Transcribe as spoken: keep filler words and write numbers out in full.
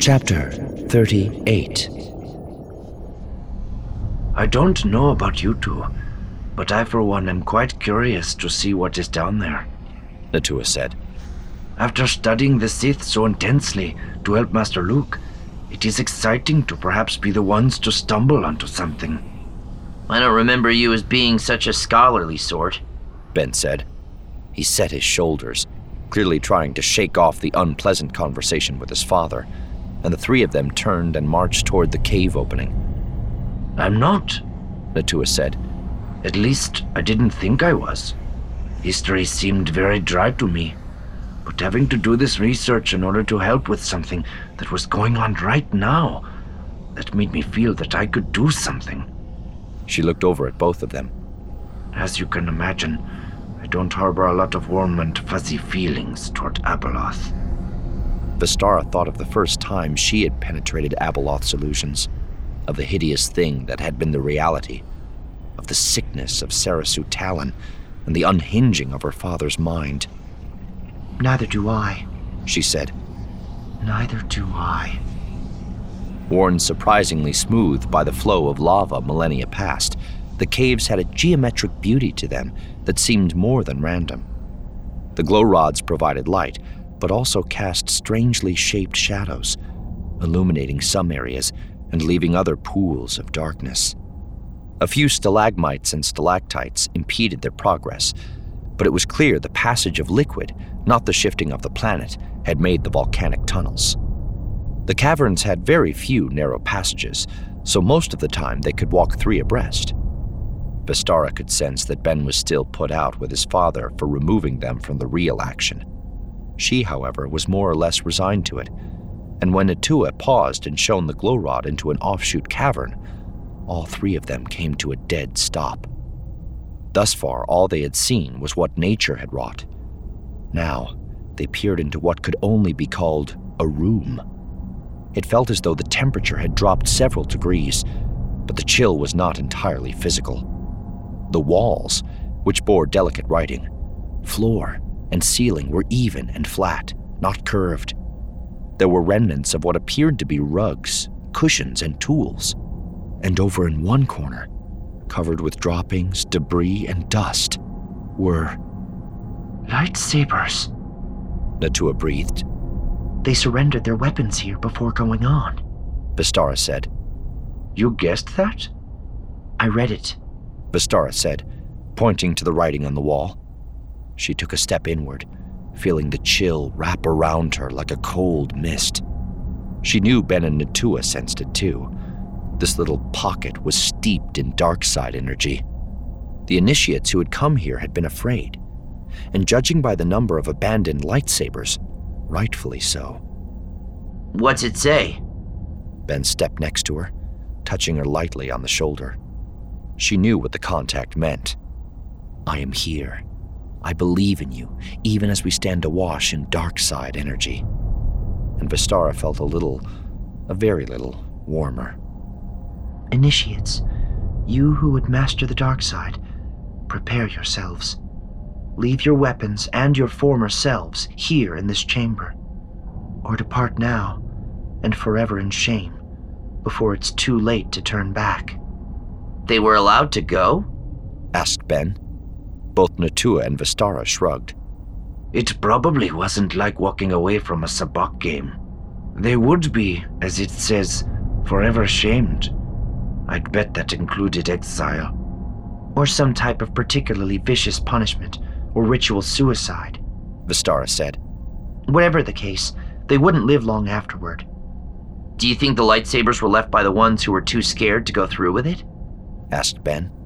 Chapter thirty-eight. I don't know about you two, but I for one am quite curious to see what is down there, Natua said. After studying the Sith so intensely to help Master Luke, it is exciting to perhaps be the ones to stumble onto something. I don't remember you as being such a scholarly sort, Ben said. He set his shoulders, clearly trying to shake off the unpleasant conversation with his father, and the three of them turned and marched toward the cave opening. I'm not, Natua said. At least, I didn't think I was. History seemed very dry to me, but having to do this research in order to help with something that was going on right now, that made me feel that I could do something. She looked over at both of them. As you can imagine, I don't harbor a lot of warm and fuzzy feelings toward Abeloth. Vestara thought of the first time she had penetrated Abeloth's illusions, of the hideous thing that had been the reality, of the sickness of Sarasu Talon, and the unhinging of her father's mind. Neither do I, she said. Neither do I. Worn surprisingly smooth by the flow of lava millennia past, the caves had a geometric beauty to them that seemed more than random. The glow rods provided light, but also cast strangely shaped shadows, illuminating some areas and leaving other pools of darkness. A few stalagmites and stalactites impeded their progress, but it was clear the passage of liquid, not the shifting of the planet, had made the volcanic tunnels. The caverns had very few narrow passages, so most of the time they could walk three abreast. Vestara could sense that Ben was still put out with his father for removing them from the real action. She, however, was more or less resigned to it, and when Natua paused and shone the glow rod into an offshoot cavern, all three of them came to a dead stop. Thus far, all they had seen was what nature had wrought. Now, they peered into what could only be called a room. It felt as though the temperature had dropped several degrees, but the chill was not entirely physical. The walls, which bore delicate writing, floor, and ceiling were even and flat, not curved. There were remnants of what appeared to be rugs, cushions, and tools. And over in one corner, covered with droppings, debris, and dust, were lightsabers, Natua breathed. They surrendered their weapons here before going on, Vestara said. You guessed that? I read it, Vestara said, pointing to the writing on the wall. She took a step inward, feeling the chill wrap around her like a cold mist. She knew Ben and Natua sensed it too. This little pocket was steeped in dark side energy. The initiates who had come here had been afraid, and judging by the number of abandoned lightsabers, rightfully so. What's it say? Ben stepped next to her, touching her lightly on the shoulder. She knew what the contact meant. I am here. I believe in you, even as we stand awash in dark side energy. And Vestara felt a little, a very little, warmer. Initiates, you who would master the dark side, prepare yourselves. Leave your weapons and your former selves here in this chamber, or depart now and forever in shame before it's too late to turn back. They were allowed to go? Asked Ben. Both Natua and Vestara shrugged. It probably wasn't like walking away from a sabacc game. They would be, as it says, forever shamed. I'd bet that included exile. Or some type of particularly vicious punishment, or ritual suicide, Vestara said. Whatever the case, they wouldn't live long afterward. Do you think the lightsabers were left by the ones who were too scared to go through with it? Asked Ben.